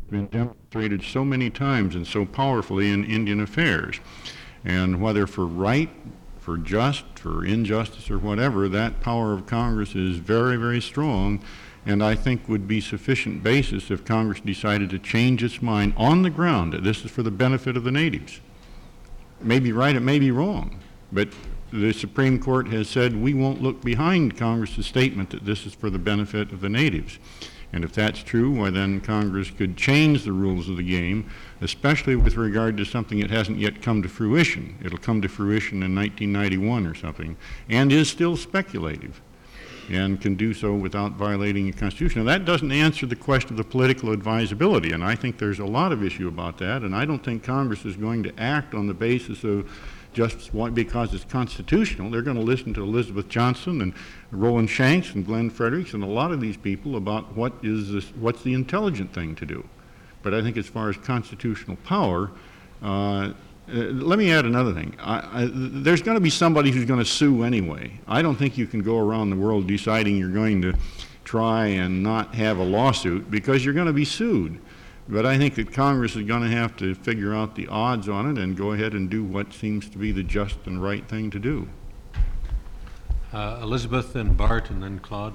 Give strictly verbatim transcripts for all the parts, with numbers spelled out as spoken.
been demonstrated so many times and so powerfully in Indian affairs. And whether for right, for just, for injustice, or whatever, that power of Congress is very, very strong, and I think would be sufficient basis if Congress decided to change its mind on the ground that this is for the benefit of the natives. It may be right, it may be wrong, but the Supreme Court has said we won't look behind Congress's statement that this is for the benefit of the natives. And if that's true, why then Congress could change the rules of the game, especially with regard to something that hasn't yet come to fruition. It'll come to fruition in nineteen ninety-one or something, and is still speculative, and can do so without violating the Constitution. Now, that doesn't answer the question of the political advisability, and I think there's a lot of issue about that, and I don't think Congress is going to act on the basis of just because it's constitutional. They're going to listen to Elizabeth Johnson and Roland Shanks and Glenn Fredericks and a lot of these people about what is this, what's the intelligent thing to do. But I think as far as constitutional power, uh, uh, let me add another thing. I, I, there's going to be somebody who's going to sue anyway. I don't think you can go around the world deciding you're going to try and not have a lawsuit because you're going to be sued. But I think that Congress is going to have to figure out the odds on it and go ahead and do what seems to be the just and right thing to do. Uh, Elizabeth and Bart and then Claude.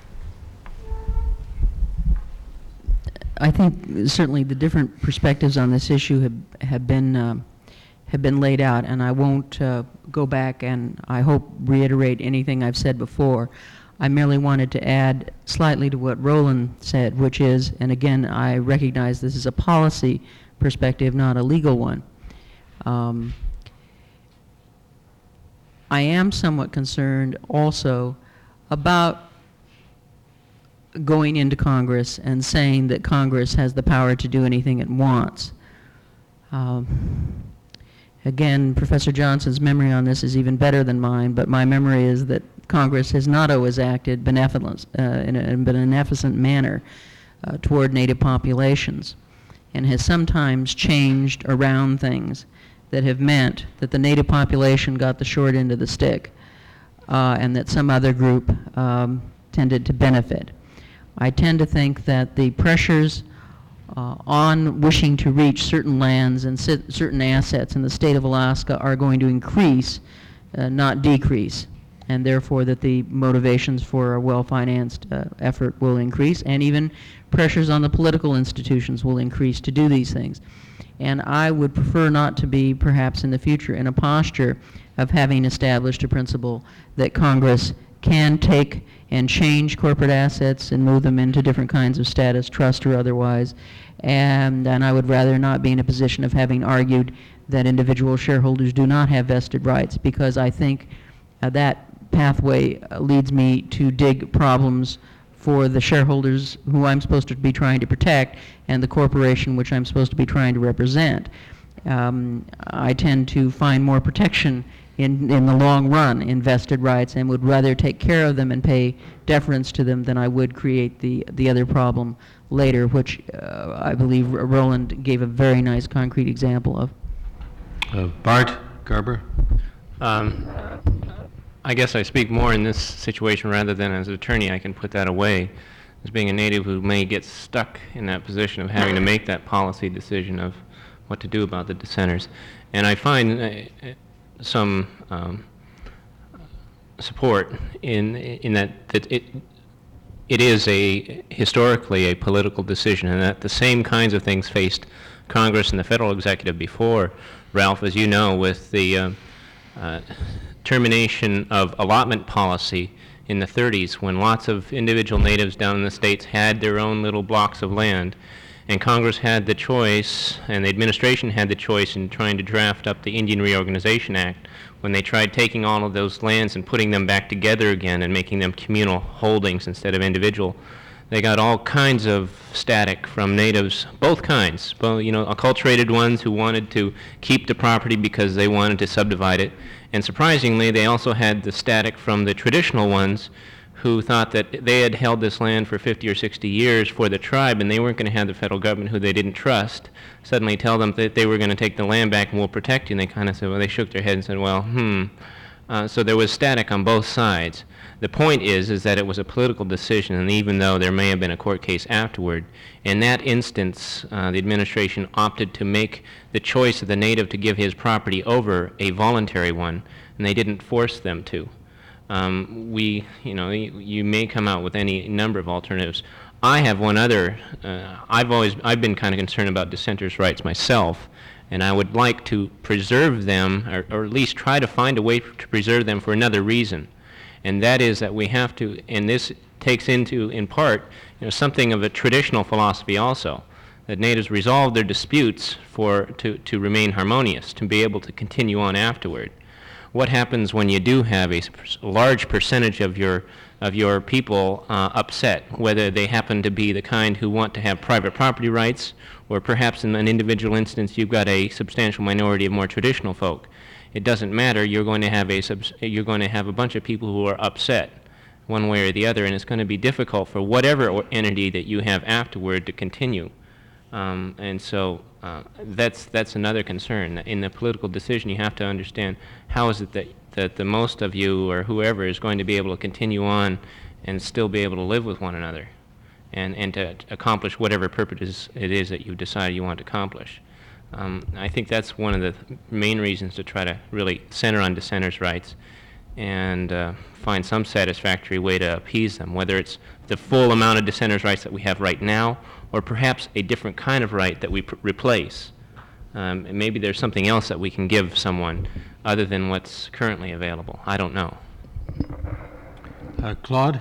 I think certainly the different perspectives on this issue have, have been uh, have been laid out, and I won't uh, go back and I hope reiterate anything I've said before. I merely wanted to add slightly to what Roland said, which is, and again, I recognize this is a policy perspective, not a legal one. Um, I am somewhat concerned also about going into Congress and saying that Congress has the power to do anything it wants. Um, again, Professor Johnson's memory on this is even better than mine, but my memory is that Congress has not always acted benevolent, uh, in a beneficent manner uh, toward Native populations, and has sometimes changed around things that have meant that the Native population got the short end of the stick, uh, and that some other group um, tended to benefit. I tend to think that the pressures uh, on wishing to reach certain lands and certain assets in the state of Alaska are going to increase, uh, not decrease, and therefore that the motivations for a well-financed uh, effort will increase, and even pressures on the political institutions will increase to do these things. And I would prefer not to be, perhaps in the future, in a posture of having established a principle that Congress can take and change corporate assets and move them into different kinds of status, trust or otherwise, and, and I would rather not be in a position of having argued that individual shareholders do not have vested rights, because I think uh, that pathway uh, leads me to dig problems for the shareholders who I'm supposed to be trying to protect and the corporation which I'm supposed to be trying to represent. Um, I tend to find more protection in, in the long run in vested rights, and would rather take care of them and pay deference to them than I would create the, the other problem later, which uh, I believe Roland gave a very nice concrete example of. Uh, Bart Garber. Um, I guess I speak more in this situation rather than as an attorney. I can put that away as being a native who may get stuck in that position of having to make that policy decision of what to do about the dissenters. And I find uh, some um, support in in that, that it it is a historically a political decision, and that the same kinds of things faced Congress and the federal executive before, Ralph, as you know, with the uh, uh, termination of allotment policy in the thirties, when lots of individual natives down in the states had their own little blocks of land, and Congress had the choice, and the administration had the choice in trying to draft up the Indian Reorganization Act, when they tried taking all of those lands and putting them back together again and making them communal holdings instead of individual. They got all kinds of static from natives, both kinds, both, you know, acculturated ones who wanted to keep the property because they wanted to subdivide it, and surprisingly they also had the static from the traditional ones who thought that they had held this land for fifty or sixty years for the tribe, and they weren't going to have the federal government, who they didn't trust, suddenly tell them that they were going to take the land back and we'll protect you. And they kind of said, well, they shook their head and said, well, hmm, Uh, so there was static on both sides. The point is, is that it was a political decision, and even though there may have been a court case afterward, in that instance, uh, the administration opted to make the choice of the native to give his property over a voluntary one, and they didn't force them to. Um, we, you know, you, you may come out with any number of alternatives. I have one other. Uh, I've always, I've been kind of concerned about dissenters' rights myself, and I would like to preserve them, or, or at least try to find a way to preserve them for another reason. And that is that we have to, and this takes into, in part, you know, something of a traditional philosophy also, that natives resolve their disputes for, to, to remain harmonious, to be able to continue on afterward. What happens when you do have a large percentage of your, of your people uh, upset, whether they happen to be the kind who want to have private property rights, or perhaps in an individual instance you've got a substantial minority of more traditional folk? It doesn't matter. You're going to have a subs you're going to have a bunch of people who are upset, one way or the other, and it's going to be difficult for whatever or entity that you have afterward to continue. Um, and so uh, that's that's another concern. In the political decision, you have to understand how is it that that the most of you or whoever is going to be able to continue on and still be able to live with one another, and and to accomplish whatever purpose it is that you decide you want to accomplish. Um, I think that's one of the th main reasons to try to really center on dissenters' rights and uh, find some satisfactory way to appease them, whether it's the full amount of dissenters' rights that we have right now, or perhaps a different kind of right that we pr replace. Um, and maybe there's something else that we can give someone other than what's currently available. I don't know. Uh, Claude?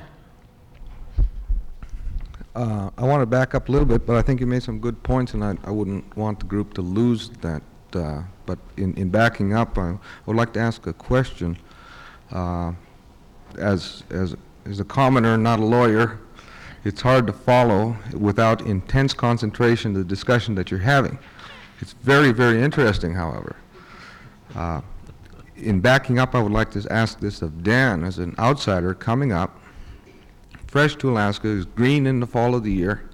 Uh, I want to back up a little bit, but I think you made some good points, and I, I wouldn't want the group to lose that. Uh, but in, in backing up, I would like to ask a question. Uh, as, as, as a commoner, not a lawyer, it's hard to follow without intense concentration the discussion that you're having. It's very, very interesting, however. Uh, in backing up, I would like to ask this of Dan, as an outsider coming up, fresh to Alaska, is green in the fall of the year.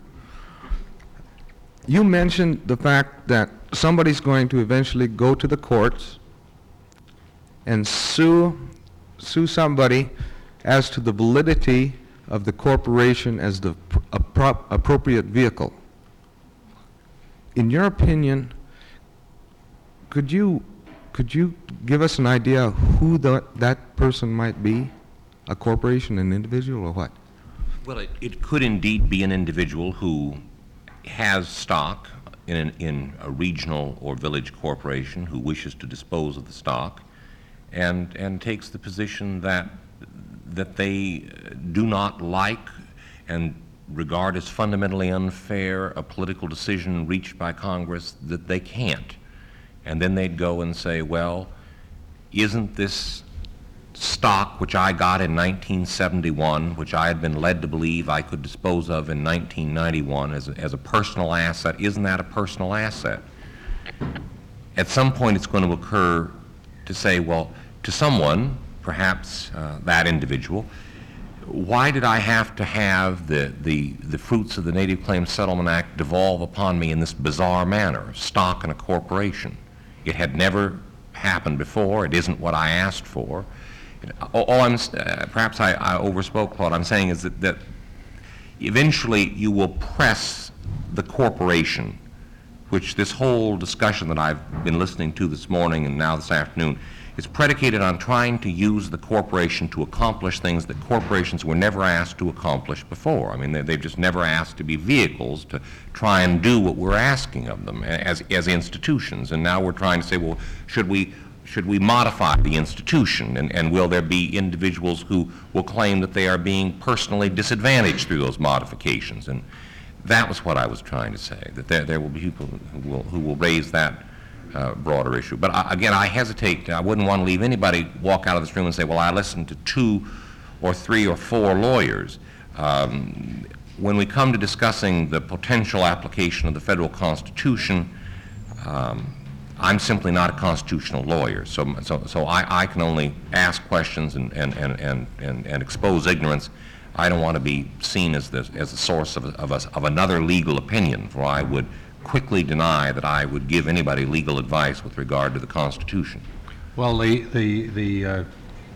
You mentioned the fact that somebody's going to eventually go to the courts and sue, sue somebody as to the validity of the corporation as the pr appro appropriate vehicle. In your opinion, could you, could you give us an idea of who the, that person might be? A corporation, an individual, or what? Well, it, it could indeed be an individual who has stock in, an, in a regional or village corporation who wishes to dispose of the stock and, and takes the position that, that they do not like and regard as fundamentally unfair a political decision reached by Congress that they can't. And then they'd go and say, well, isn't this stock which I got in nineteen seventy-one, which I had been led to believe I could dispose of in nineteen ninety-one as a, as a personal asset, isn't that a personal asset? At some point it's going to occur to say, well, to someone, perhaps uh, that individual, why did I have to have the, the, the fruits of the Native Claims Settlement Act devolve upon me in this bizarre manner, stock in a corporation? It had never happened before. It isn't what I asked for. All I'm, uh, perhaps I, I overspoke, Claude. I'm saying is that, that eventually you will press the corporation, which this whole discussion that I've been listening to this morning and now this afternoon is predicated on trying to use the corporation to accomplish things that corporations were never asked to accomplish before. I mean, they, they've just never asked to be vehicles to try and do what we're asking of them as, as institutions. And now we're trying to say, well, should we Should we modify the institution, and, and will there be individuals who will claim that they are being personally disadvantaged through those modifications? And that was what I was trying to say, that there, there will be people who will, who will raise that uh, broader issue. But I, again, I hesitate. I wouldn't want to leave anybody walk out of this room and say, well, I listened to two or three or four lawyers. Um, when we come to discussing the potential application of the federal Constitution, um, I'm simply not a constitutional lawyer, so, so, so I, I can only ask questions and, and, and, and, and, and expose ignorance. I don't want to be seen as the, as the source of, of, a, of another legal opinion, for I would quickly deny that I would give anybody legal advice with regard to the Constitution. Well, the, the, the uh,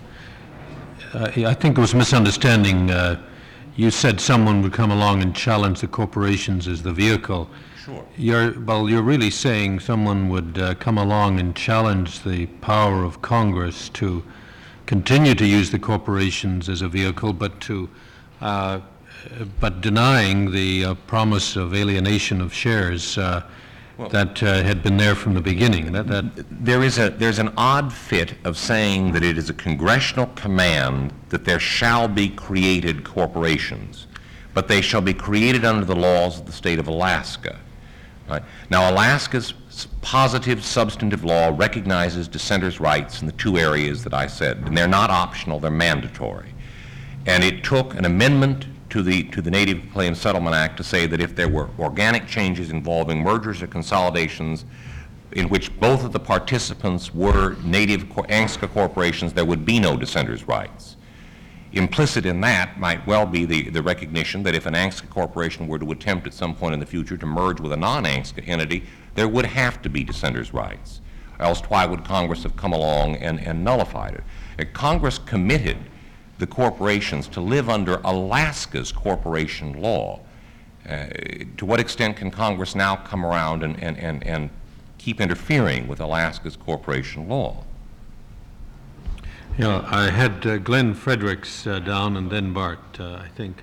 uh, I think it was a misunderstanding. Uh, You said someone would come along and challenge the corporations as the vehicle. Sure. You're, well, you're really saying someone would uh, come along and challenge the power of Congress to continue to use the corporations as a vehicle, but to, uh, but denying the uh, promise of alienation of shares uh, Well, that uh, had been there from the beginning. That, that There is a, there's an odd fit of saying that it is a congressional command that there shall be created corporations, but they shall be created under the laws of the state of Alaska. Right? Now, Alaska's s- positive substantive law recognizes dissenters' rights in the two areas that I said, and they're not optional, they're mandatory. And it took an amendment to the, to the Native Plains Settlement Act to say that if there were organic changes involving mergers or consolidations in which both of the participants were native co- ANCSA corporations, there would be no dissenters' rights. Implicit in that might well be the, the recognition that if an ANCSA corporation were to attempt at some point in the future to merge with a non-ANCSA entity, there would have to be dissenters' rights. Else why would Congress have come along and, and nullified it? Uh, Congress committed the corporations to live under Alaska's corporation law. Uh, to what extent can Congress now come around and, and, and, and keep interfering with Alaska's corporation law? Yeah, I had uh, Glenn Fredericks uh, down and then Bart, uh, I think.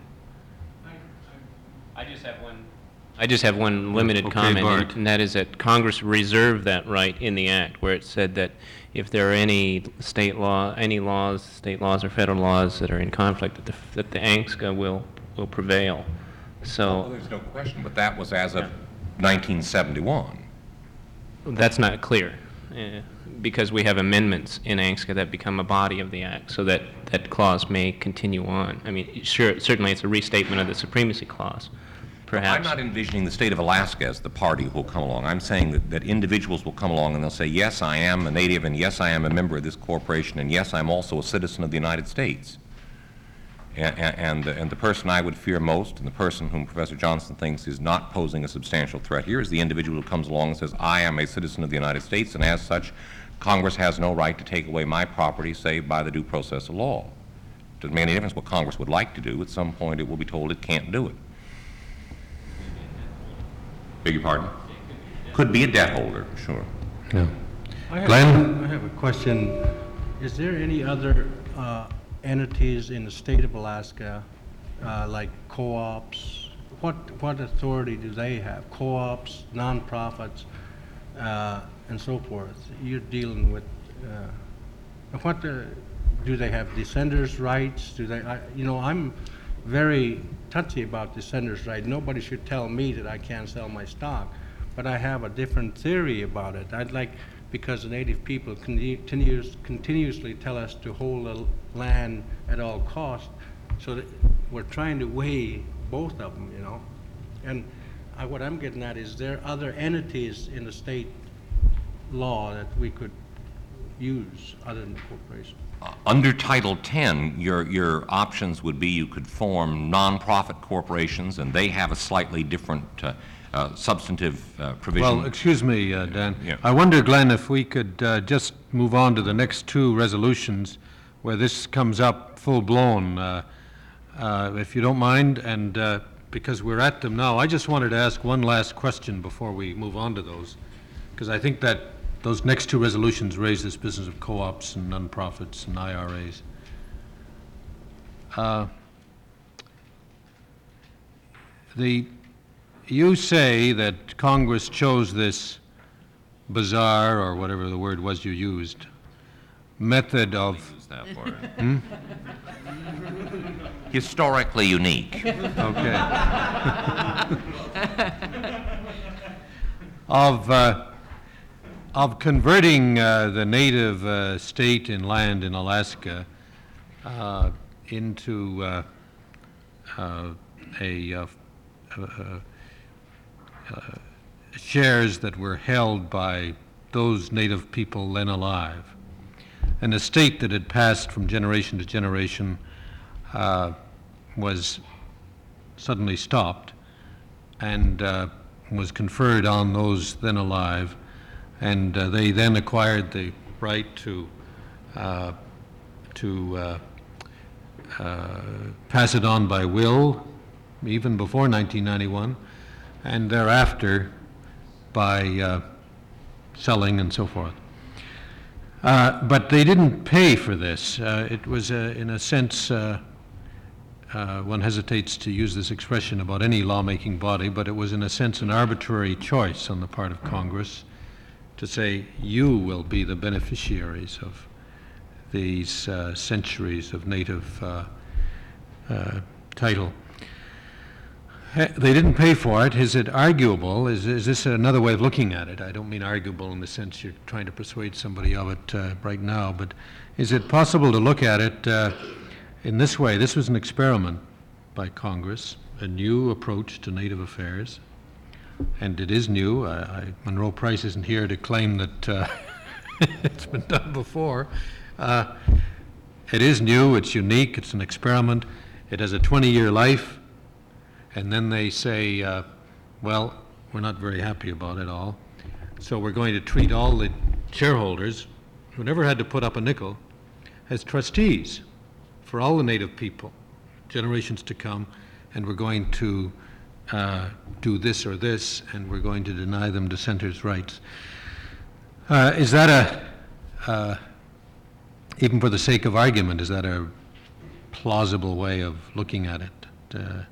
I just have one. I just have one limited Okay, comment, Bart. and- and that is that Congress reserved that right in the act, where it said that if there are any state law, any laws, state laws or federal laws that are in conflict, that the, that the ANCSA will will prevail. Well, So there's no question, but that was as of nineteen seventy-one. that's not clear, uh, because we have amendments in ANCSA that become a body of the act, so that that clause may continue on. I mean, sure, certainly it's a restatement of the supremacy clause, perhaps. I'm not envisioning the state of Alaska as the party who will come along. I'm saying that, that individuals will come along and they'll say, yes, I am a native, and yes, I am a member of this corporation, and yes, I'm also a citizen of the United States. And, and, and the person I would fear most, and the person whom Professor Johnson thinks is not posing a substantial threat here, is the individual who comes along and says, I am a citizen of the United States, and as such, Congress has no right to take away my property save by the due process of law. Doesn't make any difference what Congress would like to do. At some point, it will be told it can't do it. Beg your pardon? Could be a debt holder, sure. Yeah. I have, Glenn? I have a question. Is there any other uh, entities in the state of Alaska, uh, like co-ops? What, what authority do they have? Co-ops, nonprofits, uh, and so forth? You're dealing with, uh, what uh, do they have dissenters' rights? Do they, I, you know, I'm very touchy about dissenters' rights. Nobody should tell me that I can't sell my stock, but I have a different theory about it. I'd like, because the native people continues, continuously tell us to hold the land at all costs, so that we're trying to weigh both of them, you know. And I, what I'm getting at is there other entities in the state law that we could use other than the corporation? Uh, Under Title ten, your, your options would be you could form nonprofit corporations, and they have a slightly different uh, uh, substantive uh, provision. Well, excuse me, uh, Dan. Yeah. I wonder, Glenn, if we could uh, just move on to the next two resolutions where this comes up full-blown, uh, uh, if you don't mind, and uh, because we're at them now. I just wanted to ask one last question before we move on to those, because I think that those next two resolutions raise this business of co-ops and nonprofits and I R As. Uh, the, you say that Congress chose this bizarre, or whatever the word was you used, method of, Use that word. Historically unique. okay, of, uh, of converting uh, the native uh, state and land in Alaska uh, into uh, uh, a uh, uh, uh, shares that were held by those native people then alive. An estate that had passed from generation to generation uh, was suddenly stopped and uh, was conferred on those then alive, and uh, they then acquired the right to uh, to uh, uh, pass it on by will, even before nineteen ninety-one, and thereafter by uh, selling and so forth. Uh, but they didn't pay for this. Uh, it was, uh, in a sense, uh, uh, one hesitates to use this expression about any lawmaking body, but it was, in a sense, an arbitrary choice on the part of Congress to say, you will be the beneficiaries of these uh, centuries of native uh, uh, title. They didn't pay for it. Is it arguable? Is, is this another way of looking at it? I don't mean arguable in the sense you're trying to persuade somebody of it uh, right now, but is it possible to look at it uh, in this way? This was an experiment by Congress, a new approach to Native affairs, and it is new. I, I, Monroe Price isn't here to claim that uh, it's been done before. Uh, it is new, it's unique, it's an experiment. It has a twenty-year life. And then they say, uh, well, we're not very happy about it all, so we're going to treat all the shareholders who never had to put up a nickel as trustees for all the Native people, generations to come, and we're going to uh, do this or this, and we're going to deny them dissenters' rights. Uh, is that a, uh, even for the sake of argument, is that a plausible way of looking at it? Uh,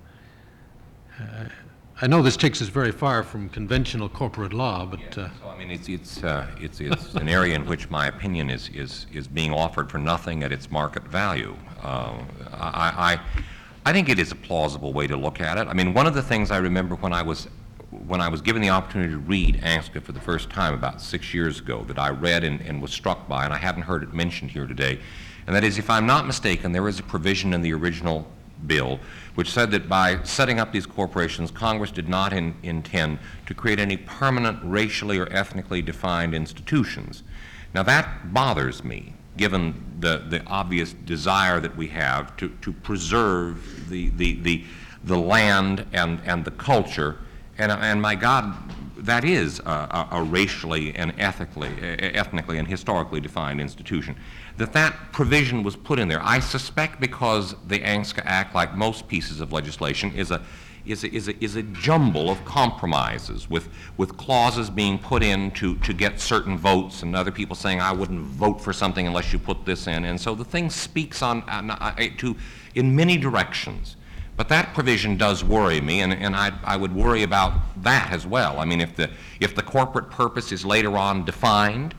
Uh, I know this takes us very far from conventional corporate law, but Yeah, uh, so, I mean, it's it's uh, it's it's an area in which my opinion is is is being offered for nothing at its market value. Uh, I, I I think it is a plausible way to look at it. I mean, one of the things I remember when I was when I was given the opportunity to read ANCSA for the first time about six years ago, that I read and, and was struck by, and I haven't heard it mentioned here today, and that is, if I'm not mistaken, there is a provision in the original bill which said that by setting up these corporations, Congress did not in, intend to create any permanent racially or ethnically defined institutions. Now that bothers me, given the, the obvious desire that we have to, to preserve the, the, the, the land and, and the culture, and, and my God, that is a, a, a racially and ethically, ethnically and historically defined institution. That that provision was put in there, I suspect because the ANCSA Act, like most pieces of legislation, is a, is a, is a, is a jumble of compromises with, with clauses being put in to, to get certain votes and other people saying, I wouldn't vote for something unless you put this in. And so the thing speaks on, uh, to, in many directions. But that provision does worry me, and, and I, I would worry about that as well. I mean, if the, if the corporate purpose is later on defined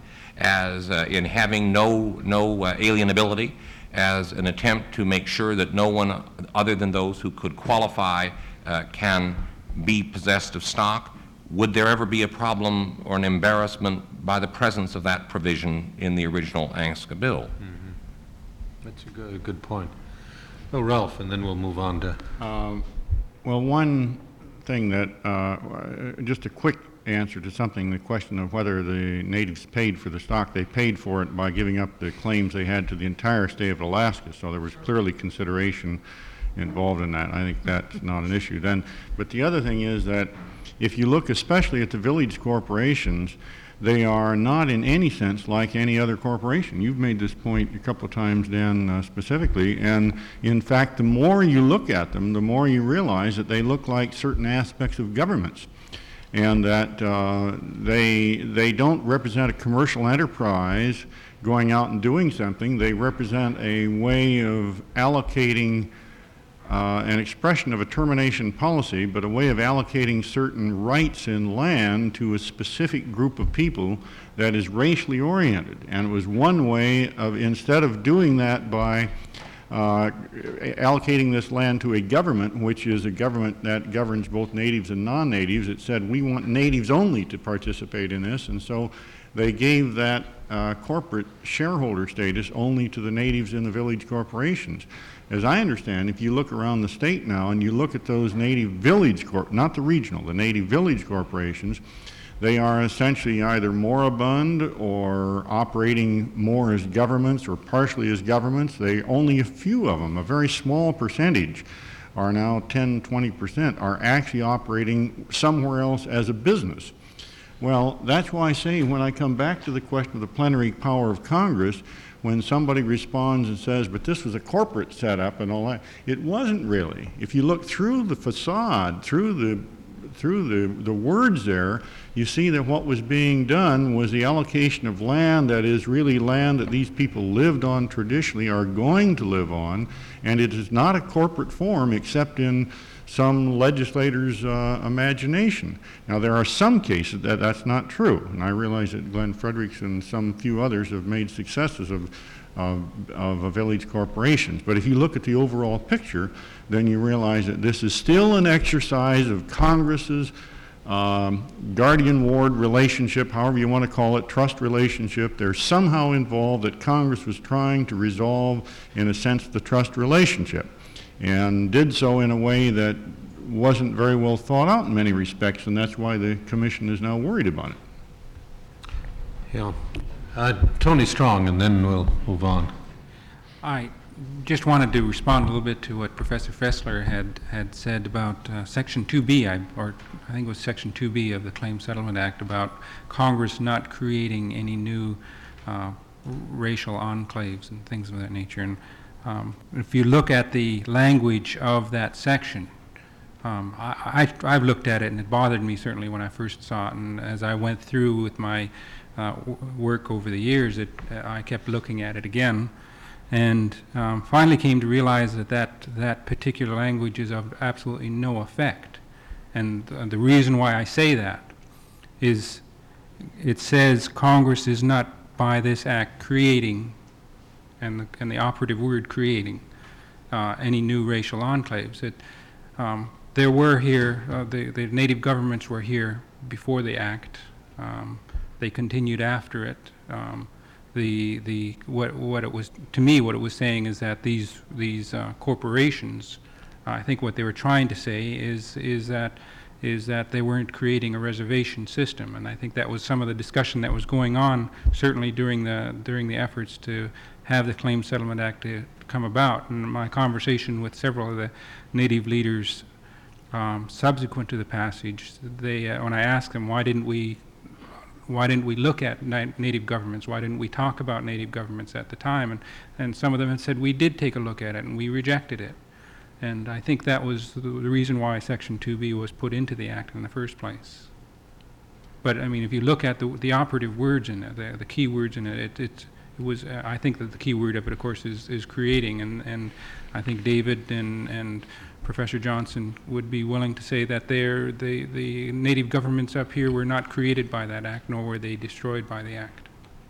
as uh, in having no, no uh, alienability, as an attempt to make sure that no one other than those who could qualify uh, can be possessed of stock, would there ever be a problem or an embarrassment by the presence of that provision in the original ANCSA bill? mm-hmm. That's a good, a good point. Oh, Ralph, and then we'll move on to... Um, well, one thing that, uh, just a quick answer to something, the question of whether the natives paid for the stock. They paid for it by giving up the claims they had to the entire state of Alaska, so there was clearly consideration involved in that. I think that's not an issue then. But the other thing is that if you look especially at the village corporations, they are not in any sense like any other corporation. You've made this point a couple of times, Dan, uh, specifically, and in fact, the more you look at them, the more you realize that they look like certain aspects of governments, and that uh, they, they don't represent a commercial enterprise going out and doing something. They represent a way of allocating Uh, an expression of a termination policy, but a way of allocating certain rights in land to a specific group of people that is racially oriented. And it was one way of, instead of doing that by uh, allocating this land to a government, which is a government that governs both natives and non-natives, it said we want natives only to participate in this, and so they gave that uh, corporate shareholder status only to the natives in the village corporations. As I understand, if you look around the state now and you look at those native village, corp not the regional, the native village corporations, they are essentially either moribund or operating more as governments or partially as governments. They, only a few of them, a very small percentage, are now ten, twenty percent, are actually operating somewhere else as a business. Well, that's why I say when I come back to the question of the plenary power of Congress, when somebody responds and says, but this was a corporate setup and all that. It wasn't really. If you look through the facade, through the through the, the words there, you see that what was being done was the allocation of land that is really land that these people lived on traditionally, are going to live on, and it is not a corporate form except in some legislator's uh, imagination. Now, there are some cases that that's not true, and I realize that Glenn Fredericks and some few others have made successes of, of, of a village corporations. But if you look at the overall picture, then you realize that this is still an exercise of Congress's um, guardian-ward relationship, however you want to call it, trust relationship. They're somehow involved that Congress was trying to resolve, in a sense, the trust relationship, and did so in a way that wasn't very well thought out in many respects, and that's why the Commission is now worried about it. Yeah. Uh, Tony Strong, and then we'll move on. I just wanted to respond a little bit to what Professor Fessler had, had said about uh, Section two B, I, or I think it was Section two B of the Claims Settlement Act, about Congress not creating any new uh, racial enclaves and things of that nature. And um, if you look at the language of that section, um, I, I, I've looked at it, and it bothered me certainly when I first saw it. And as I went through with my uh, w work over the years, it, uh, I kept looking at it again, and um, finally came to realize that, that that particular language is of absolutely no effect. And uh, the reason why I say that is it says Congress is not by this act creating, and the, and the operative word creating, uh, any new racial enclaves. It, um, there were here, uh, the, the native governments were here before the act. Um, they continued after it. Um, The, the, what, what it was, to me, what it was saying is that these, these uh, corporations, uh, I think what they were trying to say is, is that, is that they weren't creating a reservation system. And I think that was some of the discussion that was going on, certainly during the, during the efforts to have the Claims Settlement Act to come about. And my conversation with several of the Native leaders um, subsequent to the passage, they, uh, when I asked them, why didn't we why didn't we look at Native governments? Why didn't we talk about Native governments at the time? And, and some of them had said, we did take a look at it and we rejected it. And I think that was the, the reason why Section two B was put into the Act in the first place. But I mean, if you look at the, the operative words in it, the, the key words in it, it, it, it was, uh, I think that the key word of it, of course, is, is creating. And, and I think David and, and Professor Johnson would be willing to say that they're, the, the Native governments up here were not created by that act, nor were they destroyed by the act.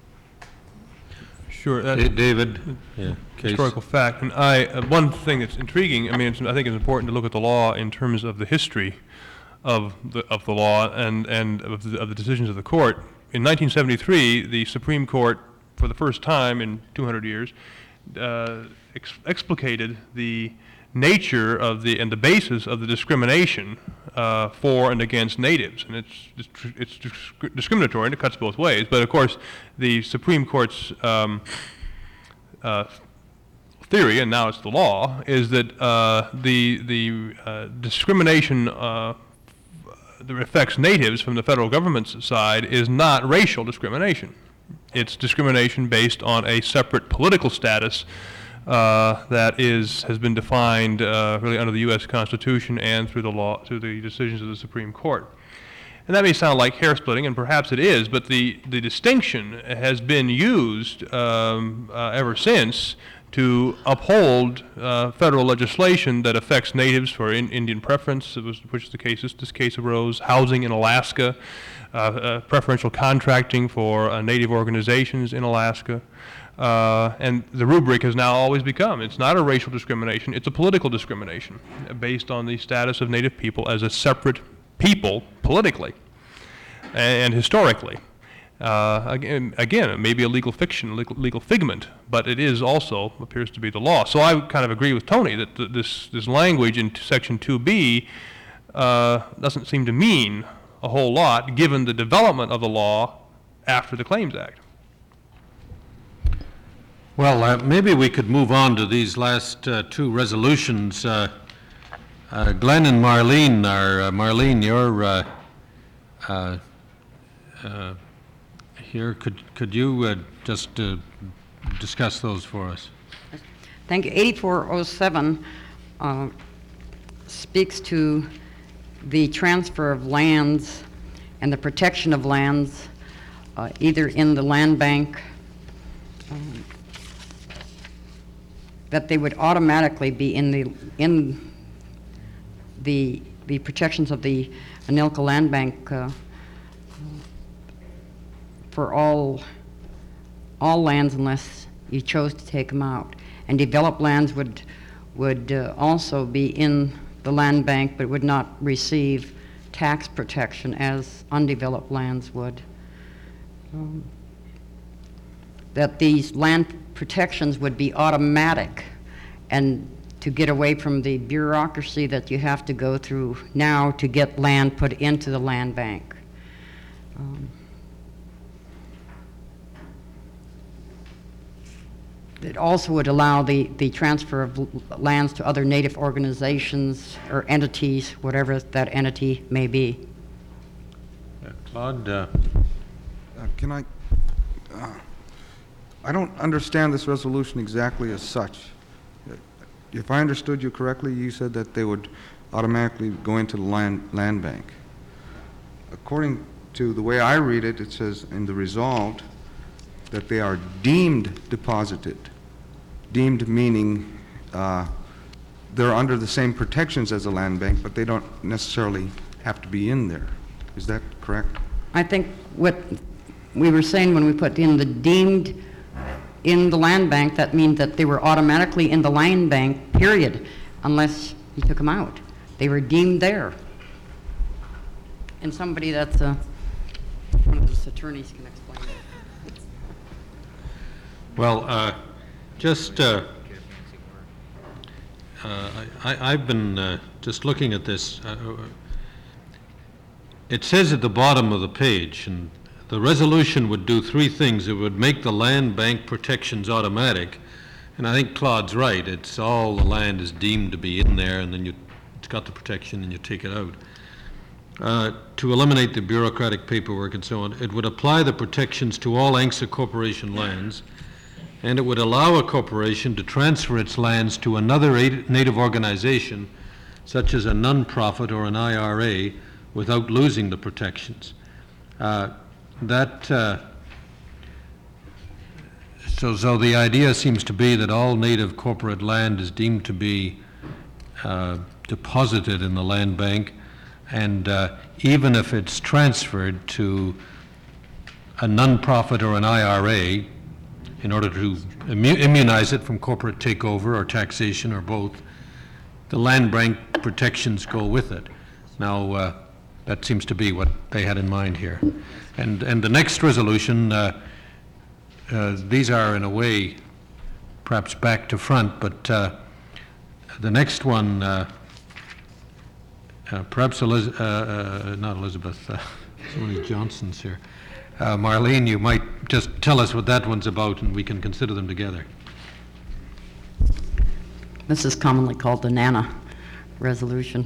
Sure. Hey, David. Yeah, Historical fact. And I, uh, one thing that's intriguing, I mean, it's, I think it's important to look at the law in terms of the history of the, of the law and, and of, the, of the decisions of the court. In nineteen seventy-three, the Supreme Court, for the first time in two hundred years, uh, ex explicated the nature of the and the basis of the discrimination uh, for and against natives, and it's it's, it's disc discriminatory, and it cuts both ways. But of course, the Supreme Court's um, uh, theory, and now it's the law, is that uh, the the uh, discrimination uh, that affects natives from the federal government's side is not racial discrimination. It's discrimination based on a separate political status Uh, that is has been defined uh, really under the U S Constitution and through the law, through the decisions of the Supreme Court. And that may sound like hair splitting, and perhaps it is, but the the distinction has been used um, uh, ever since to uphold uh, federal legislation that affects natives for in Indian preference, which is the case. This, this case arose. Housing in Alaska, uh, uh, preferential contracting for uh, native organizations in Alaska. Uh, and the rubric has now always become, it's not a racial discrimination, it's a political discrimination based on the status of Native people as a separate people politically and, and historically. Uh, again, again, it may be a legal fiction, legal, legal figment, but it is also, appears to be the law. So I kind of agree with Tony that th this, this language in Section two B uh, doesn't seem to mean a whole lot given the development of the law after the Claims Act. Well, uh, maybe we could move on to these last uh, two resolutions. Uh, uh, Glenn and Marlene are, uh, Marlene, you're uh, uh, uh, here. Could, could you uh, just uh, discuss those for us. Thank you. eighty-four oh seven uh, speaks to the transfer of lands and the protection of lands, uh, either in the land bank, um, that they would automatically be in the in the the protections of the Anilka Land Bank uh, for all all lands unless you chose to take them out. And developed lands would would uh, also be in the land bank, but would not receive tax protection as undeveloped lands would. Um, that these land protections would be automatic, and to get away from the bureaucracy that you have to go through now to get land put into the land bank. Um, It also would allow the, the transfer of l- lands to other native organizations or entities, whatever that entity may be. Uh, Claude? Uh, Uh, Can I, uh, I don't understand this resolution exactly as such. Uh, If I understood you correctly, you said that they would automatically go into the land, land bank. According to the way I read it, it says in the resolved that they are deemed deposited. Deemed meaning uh, they're under the same protections as a land bank, but they don't necessarily have to be in there. Is that correct? I think what we were saying when we put in the deemed in the land bank, that means that they were automatically in the land bank, period, unless you took them out. They were deemed there. And somebody that's uh, one of those attorneys can explain it. Well, uh, just, uh, uh, I, I've been uh, just looking at this. Uh, it says at the bottom of the page, and the resolution would do three things. It would make the land bank protections automatic, and I think Claude's right. It's all the land is deemed to be in there, and then you, it's got the protection, and you take it out. Uh, to eliminate the bureaucratic paperwork and so on, it would apply the protections to all A N C S A Corporation lands, and it would allow a corporation to transfer its lands to another aid- native organization, such as a non-profit or an I R A, without losing the protections. Uh, that uh, so, so the idea seems to be that all native corporate land is deemed to be uh, deposited in the land bank, and uh, even if it's transferred to a non-profit or an I R A, in order to immu- immunize it from corporate takeover or taxation or both, the land bank protections go with it. Now, uh, that seems to be what they had in mind here. And, and the next resolution, uh, uh, these are in a way perhaps back to front, but uh, the next one, uh, uh, perhaps Eliz- uh, uh, not Elizabeth, uh, so many Johnsons here. Uh, Marlene, you might just tell us what that one's about, and we can consider them together. This is commonly called the NANA resolution.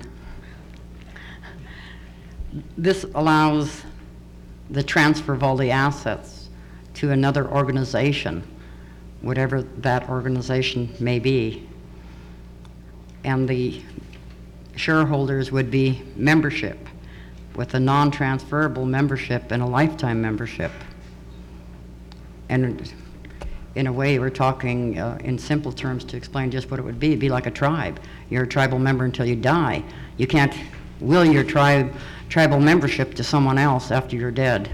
This allows the transfer of all the assets to another organization, whatever that organization may be. And the shareholders would be membership, with a non-transferable membership and a lifetime membership. And in a way, we're talking uh, in simple terms to explain just what it would be. It'd be like a tribe. You're a tribal member until you die. You can't will your tribe tribal membership to someone else after you're dead.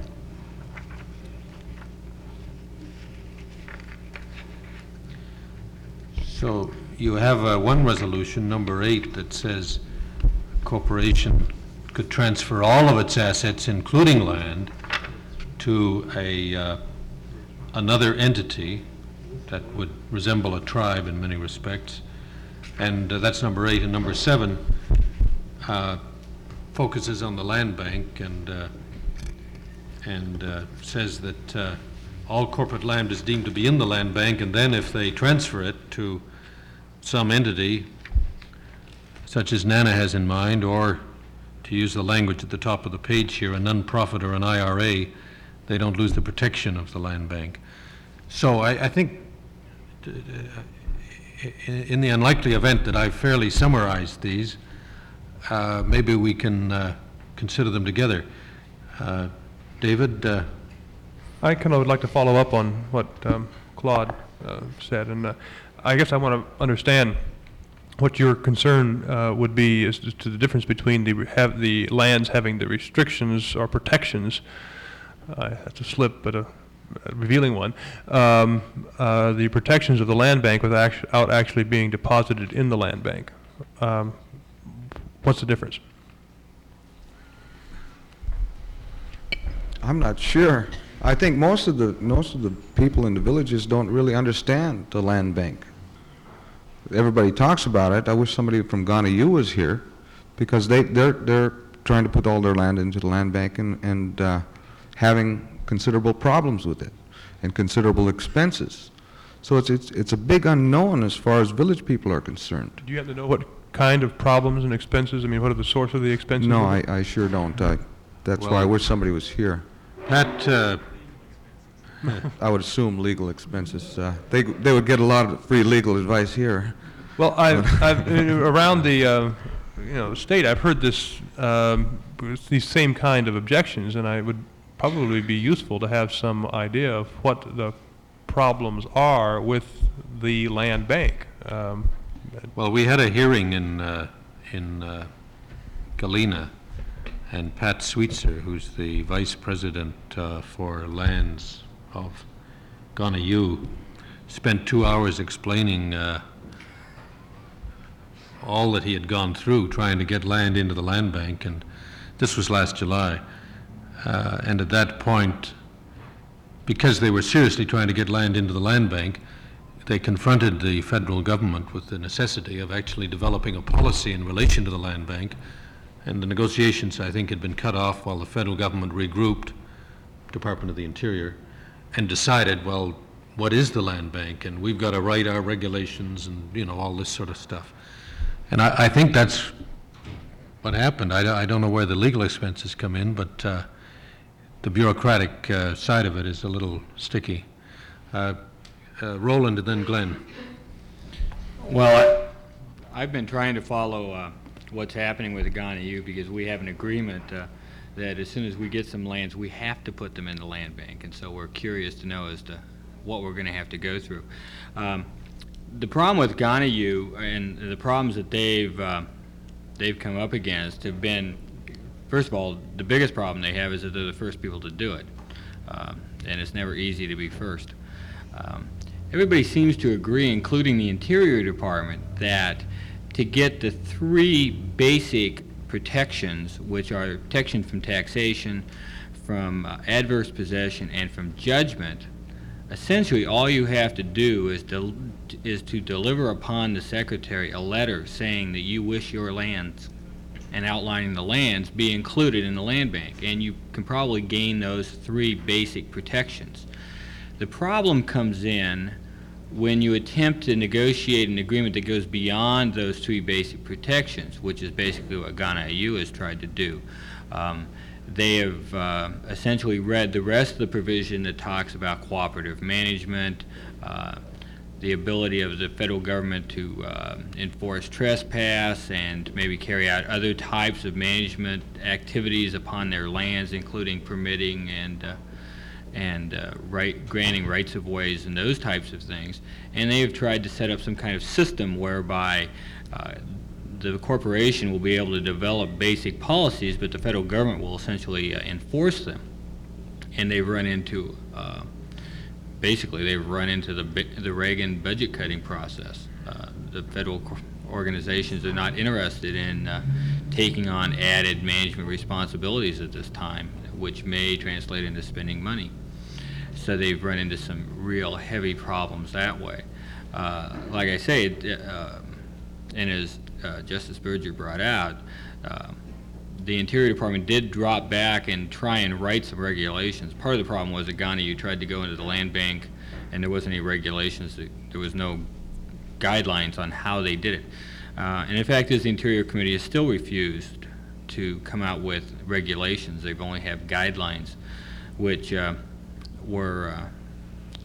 So you have uh, one resolution, number eight, that says corporation could transfer all of its assets, including land, to a uh, another entity that would resemble a tribe in many respects. And uh, that's number eight. And number seven uh, focuses on the land bank and uh, and uh, says that uh, all corporate land is deemed to be in the land bank, and then if they transfer it to some entity, such as NANA has in mind, or to use the language at the top of the page here, a non-profit or an I R A, they don't lose the protection of the land bank. So I, I think uh, in in the unlikely event that I've fairly summarized these, uh, maybe we can uh, consider them together. Uh, David? Uh, I kind of would like to follow up on what um, Claude uh, said, and uh, I guess I want to understand what your concern uh, would be as to the difference between the have the lands having the restrictions or protections. Uh, that's a slip, but a, a revealing one. Um, uh, the protections of the land bank without actually being deposited in the land bank. Um, what's the difference? I'm not sure. I think most of the most of the people in the villages don't really understand the land bank. Everybody talks about it. I wish somebody from Ghana U was here, because they they're they're trying to put all their land into the land bank and and uh, having considerable problems with it and considerable expenses. So it's it's it's a big unknown as far as village people are concerned. Do you have to know what kind of problems and expenses? I mean, what are the source of the expenses? No, I, I sure don't. I, that's Well, why I wish somebody was here. Pat, uh, I would assume legal expenses. Uh, they they would get a lot of free legal advice here. Well, I've, I've uh, around the uh, you know state, I've heard this um, these same kind of objections, and I would probably be useful to have some idea of what the problems are with the land bank. Um, well, we had a hearing in uh, in uh, Galena, and Pat Sweetser, who's the vice president uh, for lands of Ghana U, spent two hours explaining uh, all that he had gone through trying to get land into the land bank, and this was last July. Uh, and at that point, because they were seriously trying to get land into the land bank, they confronted the federal government with the necessity of actually developing a policy in relation to the land bank. And the negotiations, I think, had been cut off while the federal government regrouped, Department of the Interior, and decided, well, what is the land bank? And we've got to write our regulations and, you know, all this sort of stuff. And I, I think that's what happened. I, I don't know where the legal expenses come in, but uh, the bureaucratic uh, side of it is a little sticky. Uh, uh, Roland and then Glenn. Well, I, I've been trying to follow uh, what's happening with the Ghana U, because we have an agreement uh, that as soon as we get some lands, we have to put them in the land bank, and so we're curious to know as to what we're going to have to go through. Um, the problem with Ghana U and the problems that they've uh, they've come up against have been, first of all, the biggest problem they have is that they're the first people to do it, um, and it's never easy to be first. Um, everybody seems to agree, including the Interior Department, that to get the three basic protections, which are protection from taxation, from uh, adverse possession, and from judgment, essentially all you have to do is, del is to deliver upon the Secretary a letter saying that you wish your lands and outlining the lands be included in the land bank, and you can probably gain those three basic protections. The problem comes in when you attempt to negotiate an agreement that goes beyond those three basic protections, which is basically what Ghana U has tried to do. Um, they have uh, essentially read the rest of the provision that talks about cooperative management, uh, the ability of the federal government to uh, enforce trespass and maybe carry out other types of management activities upon their lands, including permitting and uh, and uh, right, granting rights of ways and those types of things. And they have tried to set up some kind of system whereby uh, the corporation will be able to develop basic policies, but the federal government will essentially uh, enforce them. And they've run into, uh, basically they've run into the, the Reagan budget cutting process. Uh, the federal organizations are not interested in uh, taking on added management responsibilities at this time, which may translate into spending money. So they've run into some real heavy problems that way. Uh, like I say, it, uh, and as uh, Justice Berger brought out, uh, the Interior Department did drop back and try and write some regulations. Part of the problem was that Ghana U tried to go into the land bank and there wasn't any regulations, there was no guidelines on how they did it. Uh, and in fact, as the Interior Committee has still refused to come out with regulations. They've only have guidelines, which uh, were uh,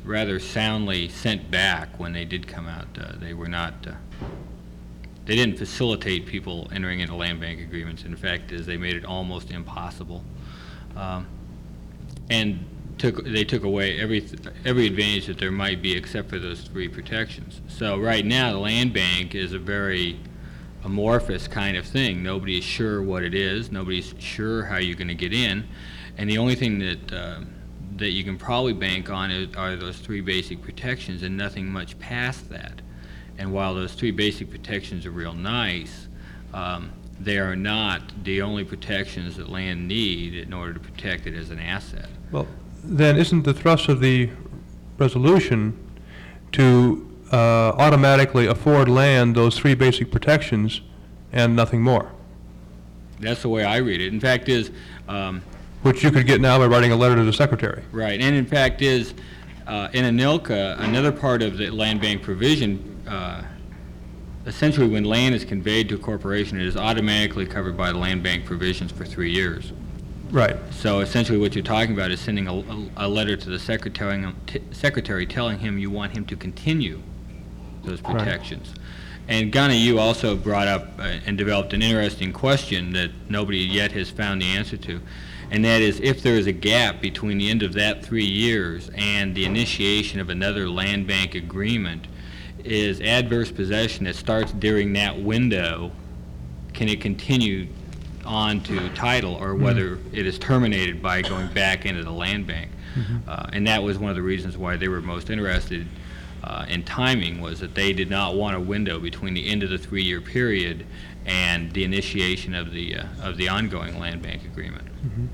rather soundly sent back when they did come out. Uh, They were not, uh, they didn't facilitate people entering into land bank agreements. In fact, is they made it almost impossible. Um, And took, they took away every, every advantage that there might be except for those three protections. So right now, the land bank is a very amorphous kind of thing. Nobody is sure what it is. Nobody's sure how you're going to get in. And the only thing that, uh, that you can probably bank on is, are those three basic protections and nothing much past that. And while those three basic protections are real nice, um, they are not the only protections that land need in order to protect it as an asset. Well, then isn't the thrust of the resolution to uh, automatically afford land those three basic protections and nothing more? That's the way I read it. In fact is, um, Which you could get now by writing a letter to the secretary. right, and in fact is, uh, in ANILCA, another part of the land bank provision, uh, essentially when land is conveyed to a corporation, it is automatically covered by the land bank provisions for three years. Right. So essentially what you're talking about is sending a, a, a letter to the secretary, t secretary telling him you want him to continue those Right. protections. And Ghana, you also brought up uh, and developed an interesting question that nobody yet has found the answer to, and that is if there is a gap between the end of that three years and the initiation of another land bank agreement, is adverse possession that starts during that window, can it continue on to title, or whether it is terminated by going back into the land bank? Uh, and that was one of the reasons why they were most interested uh, in timing, was that they did not want a window between the end of the three-year period and the initiation of the uh, of the ongoing land bank agreement.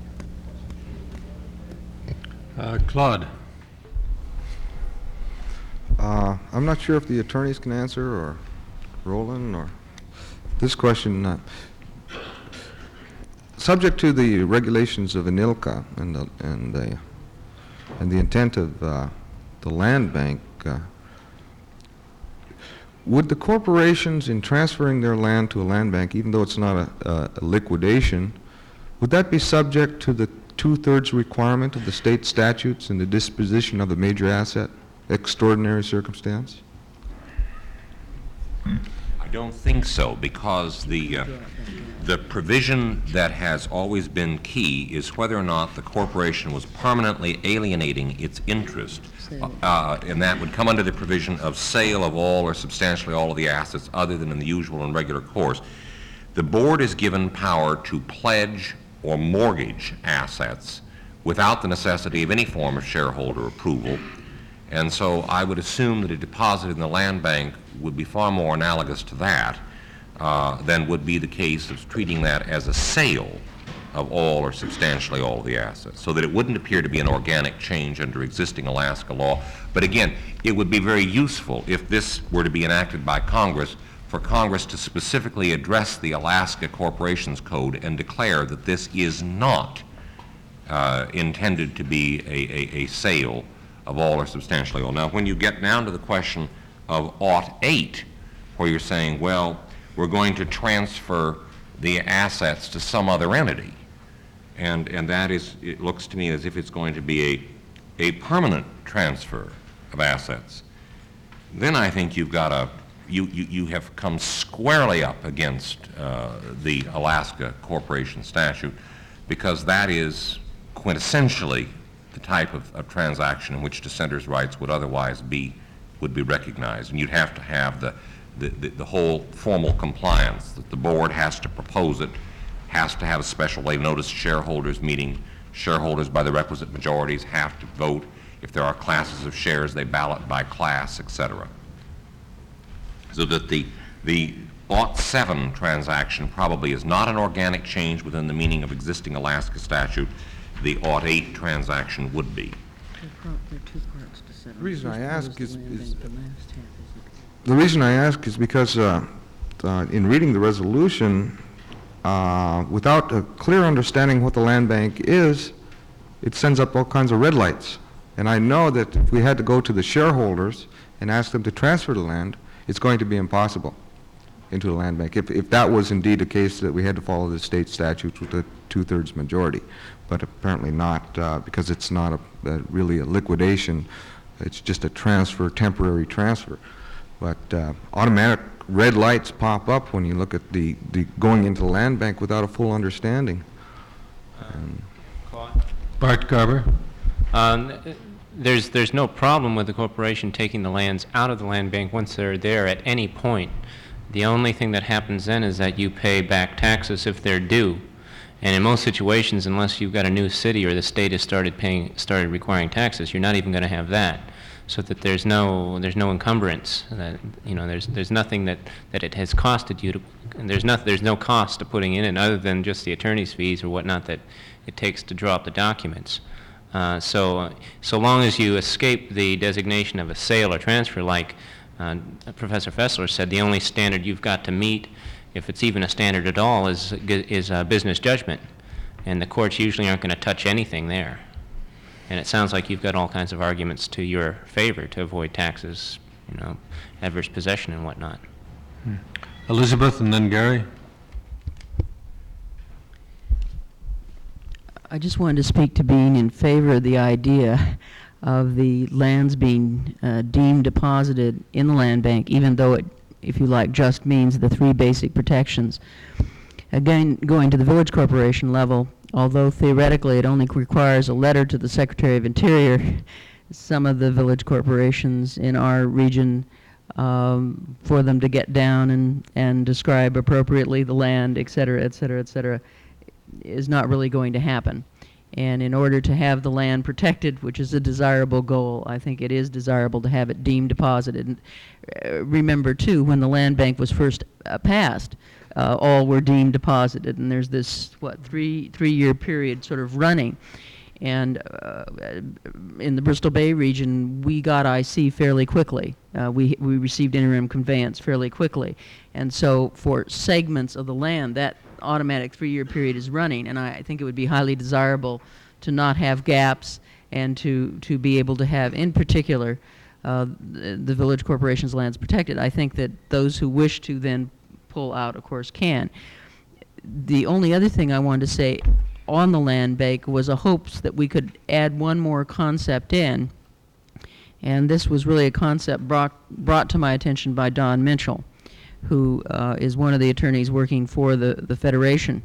Uh, Claude? Uh, I'm not sure if the attorneys can answer, or Roland, or this question. Uh, subject to the regulations of ANILCA and the and the and the intent of uh, the land bank, uh, would the corporations, in transferring their land to a land bank, even though it's not a, a, a liquidation, would that be subject to the two-thirds requirement of the state statutes in the disposition of a major asset? Extraordinary circumstance? I don't think so, because the, uh, the provision that has always been key is whether or not the corporation was permanently alienating its interest. Uh, and that would come under the provision of sale of all or substantially all of the assets other than in the usual and regular course. The board is given power to pledge or mortgage assets without the necessity of any form of shareholder approval. And so I would assume that a deposit in the land bank would be far more analogous to that uh, than would be the case of treating that as a sale of all or substantially all of the assets, so that it wouldn't appear to be an organic change under existing Alaska law. But again, it would be very useful if this were to be enacted by Congress, for Congress to specifically address the Alaska Corporations Code and declare that this is not uh, intended to be a, a, a sale of all or substantially all. Now, when you get down to the question of ought eight, where you're saying, well, we're going to transfer the assets to some other entity, and, and that is, it looks to me as if it's going to be a, a permanent transfer of assets, then I think you've got a, you, you, you have come squarely up against uh, the Alaska Corporation Statute, because that is quintessentially the type of, of transaction in which dissenters' rights would otherwise be, would be recognized. And you'd have to have the, the, the, the whole formal compliance, that the board has to propose it, has to have a special way notice shareholders meeting, shareholders by the requisite majorities have to vote. If there are classes of shares, they ballot by class, et cetera. So that the, the ought seven transaction probably is not an organic change within the meaning of existing Alaska statute. The ought eight transaction would be. The reason I ask is, is the reason I ask is because uh, uh, in reading the resolution, uh, without a clear understanding what the land bank is, it sends up all kinds of red lights. And I know that if we had to go to the shareholders and ask them to transfer the land, it's going to be impossible into the land bank, if, if that was indeed a case that we had to follow the state statutes with a two-thirds majority. But apparently not, uh, because it's not a, a really a liquidation. it's just a transfer, temporary transfer. But uh, automatic red lights pop up when you look at the, the going into the land bank without a full understanding. And Bart Garber? Um, There's, there's no problem with the corporation taking the lands out of the land bank once they're there at any point. The only thing that happens then is that you pay back taxes if they're due. And in most situations, unless you've got a new city or the state has started paying, started requiring taxes, you're not even going to have that. So that there's no, there's no encumbrance. That, you know, there's, there's nothing that, that it has costed you to, and there's not, there's no cost to putting in it other than just the attorney's fees or whatnot that it takes to draw up the documents. Uh, so, so long as you escape the designation of a sale or transfer, like uh, Professor Fessler said, the only standard you've got to meet, if it's even a standard at all, is is uh, business judgment, and the courts usually aren't going to touch anything there. And it sounds like you've got all kinds of arguments to your favor to avoid taxes, you know, adverse possession and whatnot. Hmm. Elizabeth, and then Gary. I just wanted to speak to being in favor of the idea of the lands being uh, deemed deposited in the land bank, even though it, if you like, just means the three basic protections. Again, going to the village corporation level, although theoretically it only requires a letter to the Secretary of Interior, some of the village corporations in our region, um, for them to get down and, and describe appropriately the land, et cetera, et cetera, et cetera, is not really going to happen. And in order to have the land protected, which is a desirable goal, I think it is desirable to have it deemed deposited. And uh, remember, too, when the land bank was first uh, passed, uh, all were deemed deposited, and there's this, what, three, three-year period sort of running. And uh, in the Bristol Bay region, we got I C fairly quickly. Uh, we, we received interim conveyance fairly quickly. And so for segments of the land, that automatic three-year period is running, and I think it would be highly desirable to not have gaps and to, to be able to have, in particular, uh, the, the village corporation's lands protected. I think that those who wish to then pull out, of course, can. The only other thing I wanted to say on the land bank was a hopes that we could add one more concept in, and this was really a concept brought, brought to my attention by Don Mitchell, who uh, is one of the attorneys working for the, the Federation.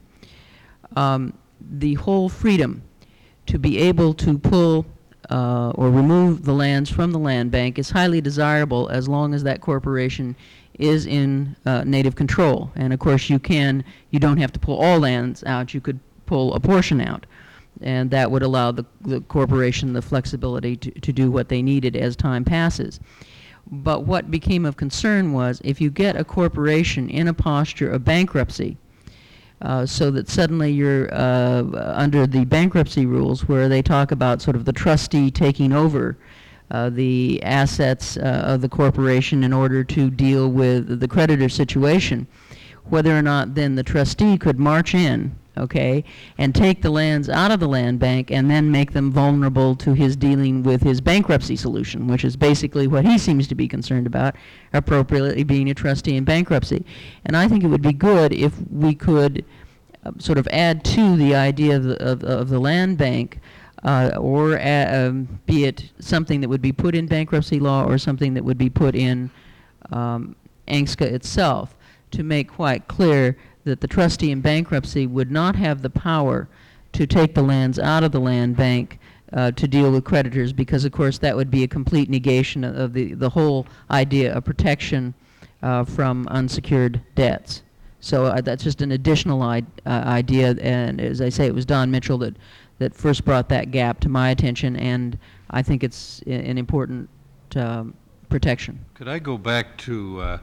Um, the whole freedom to be able to pull uh, or remove the lands from the land bank is highly desirable as long as that corporation is in uh, native control. And of course you can, you don't have to pull all lands out, you could pull a portion out. And that would allow the, the corporation the flexibility to, to do what they needed as time passes. But what became of concern was if you get a corporation in a posture of bankruptcy, uh, so that suddenly you're uh, under the bankruptcy rules where they talk about sort of the trustee taking over uh, the assets uh, of the corporation in order to deal with the creditor situation, whether or not then the trustee could march in, okay, and take the lands out of the land bank and then make them vulnerable to his dealing with his bankruptcy solution, which is basically what he seems to be concerned about, appropriately being a trustee in bankruptcy. And I think it would be good if we could uh, sort of add to the idea of the, of, of the land bank, uh, or uh, um, be it something that would be put in bankruptcy law or something that would be put in um, A N C S C A itself, to make quite clear that the trustee in bankruptcy would not have the power to take the lands out of the land bank uh, to deal with creditors, because of course that would be a complete negation of, of the, the whole idea of protection uh, from unsecured debts. So uh, that's just an additional I uh, idea, and as I say, it was Don Mitchell that, that first brought that gap to my attention, and I think it's I an important um, protection. Could I go back to uh,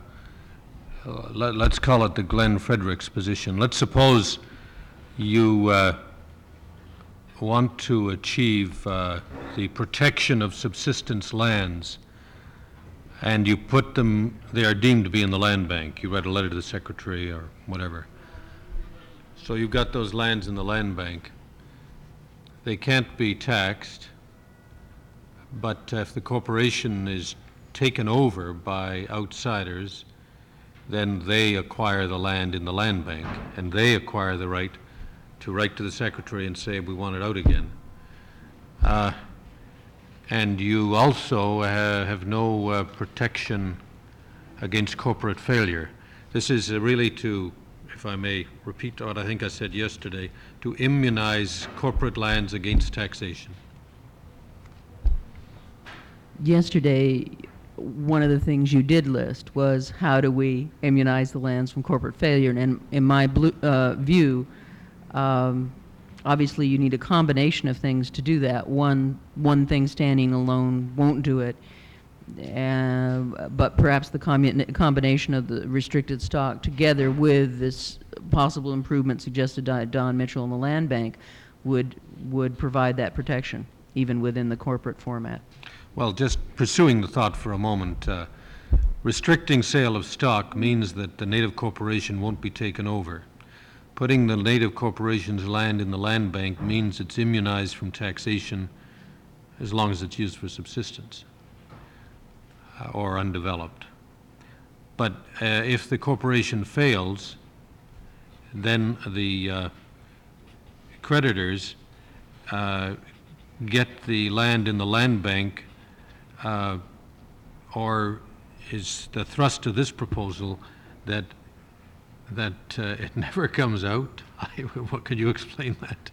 Uh, let, let's call it the Glenn Fredericks position. Let's suppose you uh, want to achieve uh, the protection of subsistence lands, and you put them, they are deemed to be in the land bank. You write a letter to the secretary or whatever. So you've got those lands in the land bank. They can't be taxed, but if the corporation is taken over by outsiders, then they acquire the land in the land bank, and they acquire the right to write to the secretary and say, we want it out again. Uh, and you also uh, have no uh, protection against corporate failure. This is uh, really to, if I may repeat what I think I said yesterday, to immunize corporate lands against taxation. Yesterday, one of the things you did list was how do we immunize the lands from corporate failure, and in my blue, uh, view, um, obviously you need a combination of things to do that. One, one thing standing alone won't do it, uh, but perhaps the commun- combination of the restricted stock together with this possible improvement suggested by Don Mitchell and the land bank would, would provide that protection, even within the corporate format. Well, just pursuing the thought for a moment, uh, restricting sale of stock means that the native corporation won't be taken over. Putting the native corporation's land in the land bank means it's immunized from taxation as long as it's used for subsistence uh, or undeveloped. But uh, if the corporation fails, then the uh, creditors uh, get the land in the land bank, uh, or is the thrust of this proposal that that uh, it never comes out? What could you explain that?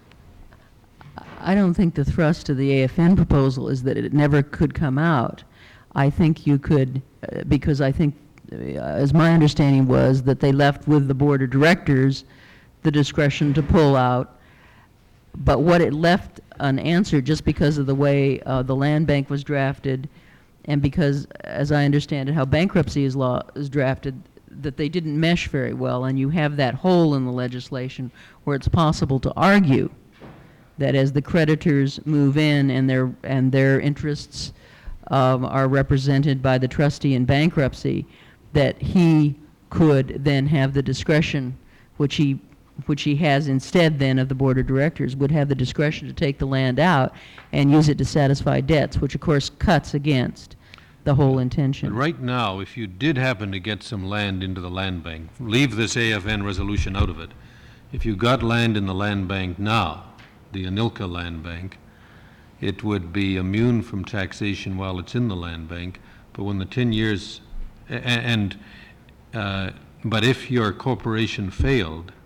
I don't think the thrust of the A F N proposal is that it never could come out. I think you could, uh, because I think, uh, as my understanding was, that they left with the board of directors the discretion to pull out. But what it left unanswered, just because of the way uh, the land bank was drafted, and because, as I understand it, how bankruptcy is law is drafted, that they didn't mesh very well, and you have that hole in the legislation where it's possible to argue that as the creditors move in and their and their interests um, are represented by the trustee in bankruptcy, that he could then have the discretion, which he which he has instead then of the board of directors, would have the discretion to take the land out and use it to satisfy debts, which of course cuts against the whole intention. But right now, if you did happen to get some land into the land bank, leave this A F N resolution out of it. If you got land in the land bank now, the Anilka land bank, it would be immune from taxation while it's in the land bank. But when the ten years, a- and, uh, but if your corporation failed,